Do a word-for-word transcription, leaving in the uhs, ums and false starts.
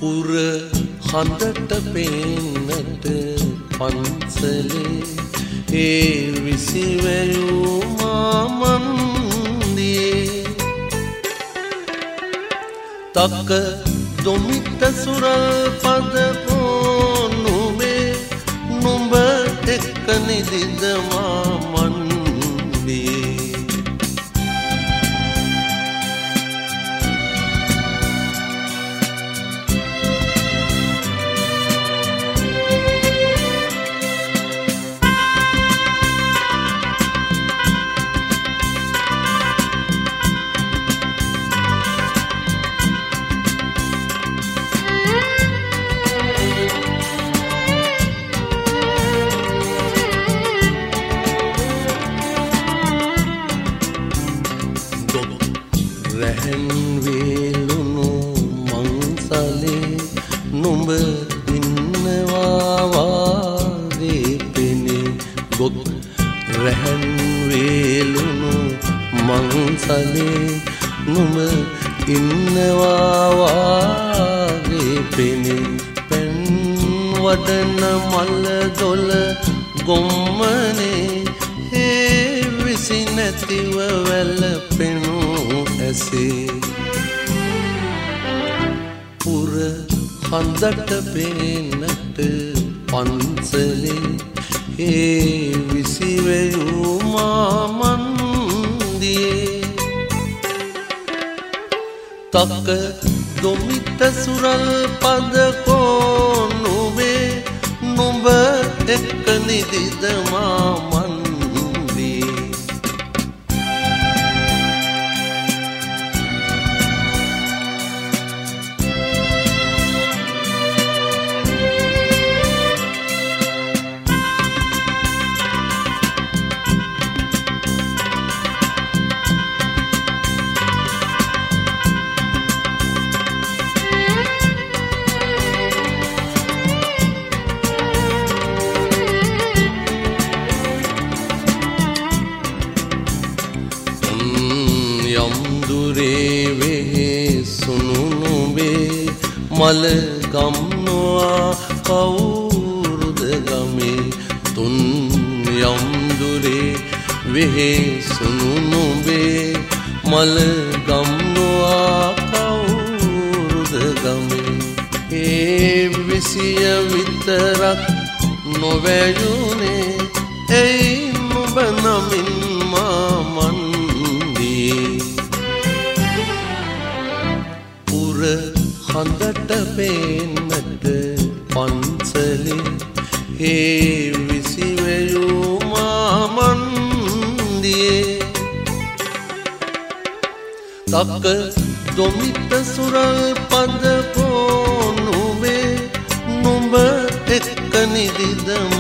පුර හඳට පේන්නට පන්සලේ ඒ විසිවැයූ මාමන්දියේ තක දොමිත සුරල් පද පොනුබේ නුඹ එක්ක නිදිද මාමන්දියේ රැහෙන් වේලුණු මංසලේ නුඹ ඉන්නවා වාගේ පෙනේ ගොක් රැහෙන් වේලුණු මංසලේ නුඹ ඉන්නවා වාගේ පෙනේ පෙන් වඩන මල දොල ගොම්මනේ හේ විසි නැතිව වැළපෙනු ඇසේ පුර හඳට පේන්නට පන්සලේ ඒ විසිවැයූ මාමන්දියේ තක දොමිත සුරල් පද කොනුබේ නුඹ එක්ක නිදිද මාමන්දියේ යම්දුරේ වෙහෙසුණු නුඹේ මල ගම්නවා කවුරුද ගමේ තුන් යම්දුරේ වෙහෙසුණු නුඹේ මල ගම්නවා කවුරුද ගමේ ඒ විසිය විතරක් නොවැයුනේ එයි නුඹ නමින් මාමන් පුර හඳට පේන්නට පන්සලේ ඒ විසිවැයූ මාමන්දියේ තක දොමිත සුරල් පද පොනුබේ නුඹ එක්ක නිදිද